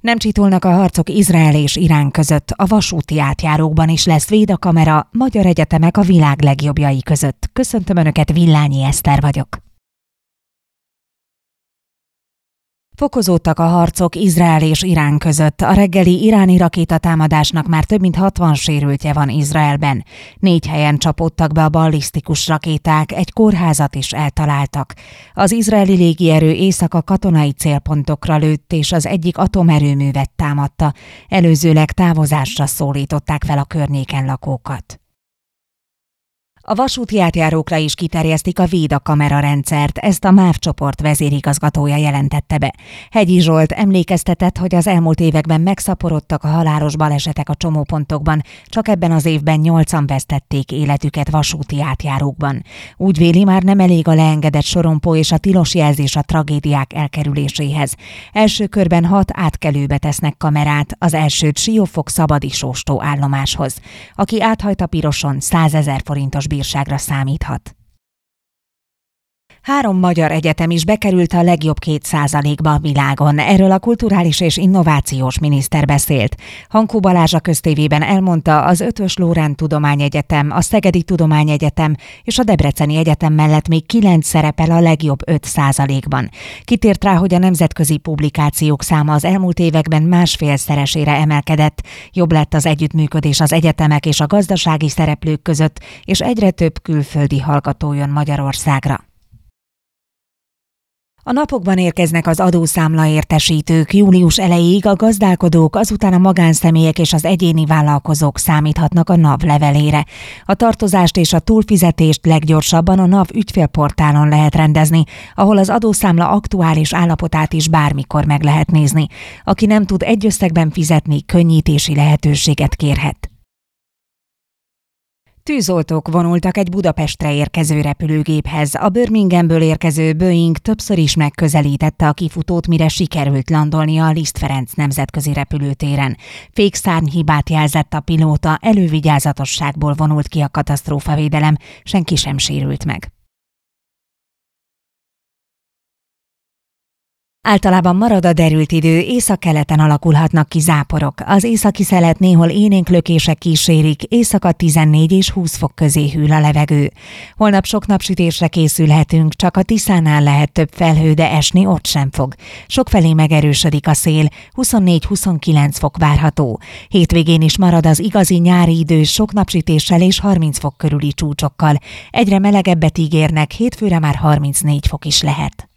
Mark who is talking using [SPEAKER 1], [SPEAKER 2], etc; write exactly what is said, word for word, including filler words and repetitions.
[SPEAKER 1] Nem csitulnak a harcok Izrael és Irán között, a vasúti átjárókban is lesz védakamera, magyar egyetemek a világ legjobbjai között. Köszöntöm Önöket, Villányi Eszter vagyok. Fokozódtak a harcok Izrael és Irán között. A reggeli iráni rakétatámadásnak már több mint hatvan sérültje van Izraelben. Négy helyen csapódtak be a ballisztikus rakéták, egy kórházat is eltaláltak. Az izraeli légierő éjszaka katonai célpontokra lőtt, és az egyik atomerőművet támadta. Előzőleg távozásra szólították fel a környéken lakókat. A vasúti átjárókra is kiterjesztik a védakamera rendszert, ezt a MÁV csoport vezérigazgatója jelentette be. Hegyi Zsolt emlékeztetett, hogy az elmúlt években megszaporodtak a halálos balesetek a csomópontokban, csak ebben az évben nyolcan vesztették életüket vasúti átjárókban. Úgy véli, már nem elég a leengedett sorompó és a tilos jelzés a tragédiák elkerüléséhez. Első körben hat átkelőbe tesznek kamerát, az elsőt Siófok szabadisóstó állomáshoz. Aki áthajt a piroson, százezer forintos bírságra számíthat. Három magyar egyetem is bekerült a legjobb két százalékba a világon. Erről a kulturális és innovációs miniszter beszélt. Hankó Balázs a Köztévében elmondta, az Ötvös Loránd Tudományegyetem, a Szegedi Tudományegyetem és a Debreceni Egyetem mellett még kilenc szerepel a legjobb öt százalékban. Kitért rá, hogy a nemzetközi publikációk száma az elmúlt években másfélszeresére emelkedett, jobb lett az együttműködés az egyetemek és a gazdasági szereplők között, és egyre több külföldi hallgató jön Magyarországra. A napokban érkeznek az adószámla értesítők. Július elejéig a gazdálkodók, azután a magánszemélyek és az egyéni vállalkozók számíthatnak a NAV levelére. A tartozást és a túlfizetést leggyorsabban a NAV ügyfélportálon lehet rendezni, ahol az adószámla aktuális állapotát is bármikor meg lehet nézni. Aki nem tud egy összegben fizetni, könnyítési lehetőséget kérhet. Tűzoltók vonultak egy Budapestre érkező repülőgéphez. A Birminghamből érkező Boeing többször is megközelítette a kifutót, mire sikerült landolnia a Liszt Ferenc nemzetközi repülőtéren. Fékszárnyhibát jelzett a pilóta, elővigyázatosságból vonult ki a katasztrófavédelem, senki sem sérült meg. Általában marad a derült idő, északkeleten alakulhatnak ki záporok. Az északi szelet néhol élénklökések kísérik, éjszaka tizennégy és húsz fok közé hűl a levegő. Holnap sok napsütésre készülhetünk, csak a Tiszánál lehet több felhő, de esni ott sem fog. Sokfelé megerősödik a szél, huszonnégy-huszonkilenc fok várható. Hétvégén is marad az igazi nyári idő, sok napsütéssel és harminc fok körüli csúcsokkal. Egyre melegebbet ígérnek, hétfőre már harmincnégy fok is lehet.